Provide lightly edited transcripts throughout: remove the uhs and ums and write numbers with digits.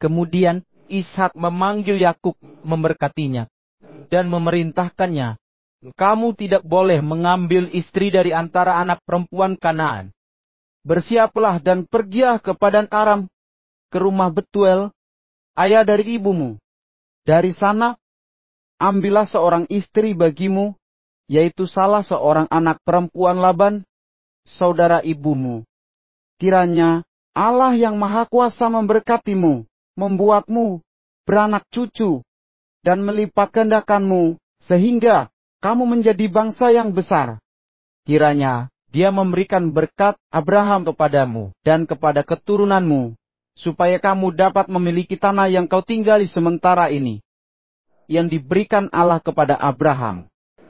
Kemudian Ishak memanggil Yakub memberkatinya dan memerintahkannya, "Kamu tidak boleh mengambil istri dari antara anak perempuan Kanaan. Bersiaplah dan pergilah ke Padan Aram, ke rumah Betuel, ayah dari ibumu. Dari sana, ambillah seorang istri bagimu, yaitu salah seorang anak perempuan Laban, saudara ibumu. Kiranya Allah yang Maha Kuasa memberkatimu, membuatmu beranak cucu, dan melipat gandakanmu, sehingga kamu menjadi bangsa yang besar. Kiranya Dia memberikan berkat Abraham kepadamu dan kepada keturunanmu, supaya kamu dapat memiliki tanah yang kau tinggali sementara ini, yang diberikan Allah kepada Abraham."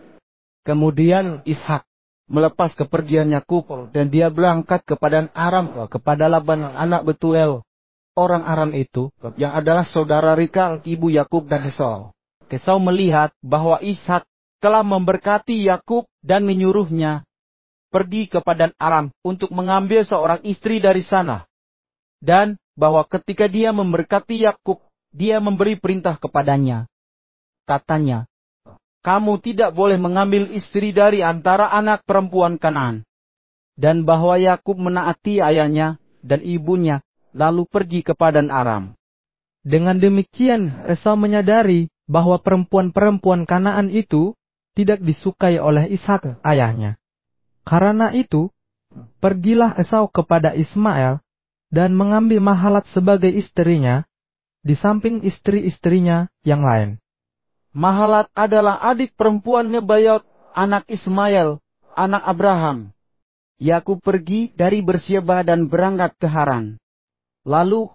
Kemudian Ishak melepas kepergian Yakub dan dia berangkat ke Padan Aram kepada Laban anak Betuel, orang Aram itu, yang adalah saudara Ribka ibu Yakub dan Esau. Esau melihat bahwa Ishak telah memberkati Yakub dan menyuruhnya pergi ke Padan Aram untuk mengambil seorang istri dari sana. Dan bahwa ketika dia memberkati Yakub, dia memberi perintah kepadanya. Katanya, "Kamu tidak boleh mengambil istri dari antara anak perempuan Kanaan." Dan bahwa Yakub menaati ayahnya dan ibunya, lalu pergi ke Padan Aram. Dengan demikian, Esau menyadari bahwa perempuan-perempuan Kanaan itu tidak disukai oleh Ishak ayahnya. Karena itu, pergilah Esau kepada Ismail dan mengambil Mahalat sebagai istrinya, di samping istri-istrinya yang lain. Mahalat adalah adik perempuan Nebayot, anak Ismail, anak Abraham. Yakub pergi dari Bersyeba dan berangkat ke Haran. Lalu,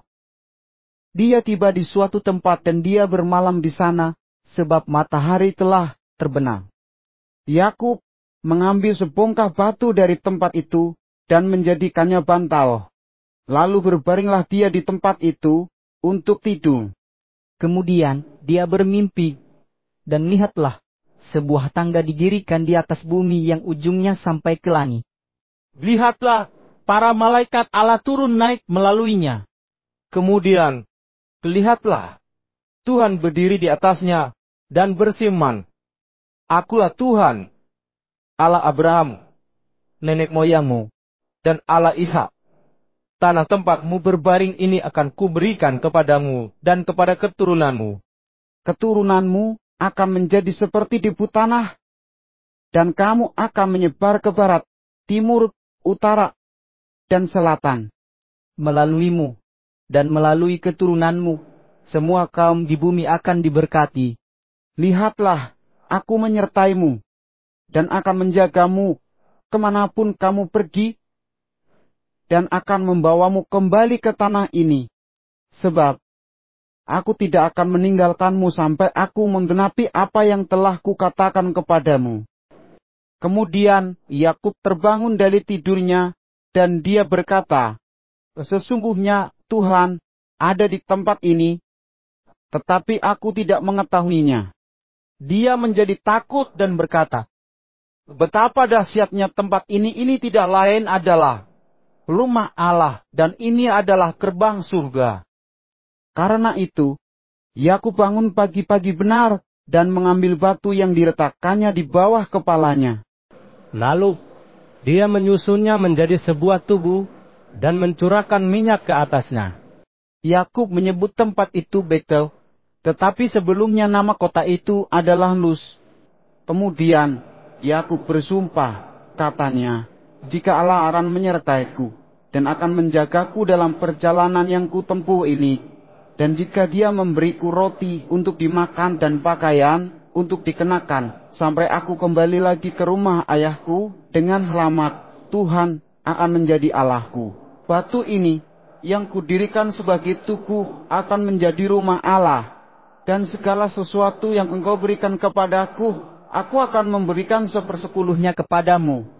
dia tiba di suatu tempat dan dia bermalam di sana, sebab matahari telah terbenam. Yakub mengambil sebongkah batu dari tempat itu dan menjadikannya bantal. Lalu berbaringlah dia di tempat itu untuk tidur. Kemudian dia bermimpi, dan lihatlah, sebuah tangga didirikan di atas bumi yang ujungnya sampai ke langit. Lihatlah, para malaikat Allah turun naik melaluinya. Kemudian, lihatlah, Tuhan berdiri di atasnya dan berfirman, "Akulah Tuhan, Allah Abraham, nenek moyangmu, dan Allah Ishak. Tanah tempatmu berbaring ini akan kuberikan kepadamu dan kepada keturunanmu. Keturunanmu akan menjadi seperti debu tanah, dan kamu akan menyebar ke barat, timur, utara, dan selatan. Melaluimu dan melalui keturunanmu, semua kaum di bumi akan diberkati. Lihatlah, aku menyertaimu, dan akan menjagamu kemanapun kamu pergi, dan akan membawamu kembali ke tanah ini. Sebab aku tidak akan meninggalkanmu sampai aku menggenapi apa yang telah kukatakan kepadamu." Kemudian Yakub terbangun dari tidurnya, dan dia berkata, "Sesungguhnya Tuhan ada di tempat ini, tetapi aku tidak mengetahuinya." Dia menjadi takut dan berkata, "Betapa dahsyatnya tempat ini tidak lain adalah rumah Allah, dan ini adalah gerbang surga." Karena itu, Yakub bangun pagi-pagi benar dan mengambil batu yang diletakkannya di bawah kepalanya. Lalu, dia menyusunnya menjadi sebuah tubuh dan mencurahkan minyak ke atasnya. Yakub menyebut tempat itu Betel, tetapi sebelumnya nama kota itu adalah Luz. Kemudian Yakub bersumpah, katanya, "Jika Allah akan menyertaiku dan akan menjagaku dalam perjalanan yang kutempuh ini, dan jika Dia memberiku roti untuk dimakan dan pakaian untuk dikenakan, sampai aku kembali lagi ke rumah ayahku dengan selamat, Tuhan akan menjadi Allahku. Batu ini yang kudirikan sebagai tugu akan menjadi rumah Allah, dan segala sesuatu yang Engkau berikan kepadaku, aku akan memberikan 1/10 kepadamu."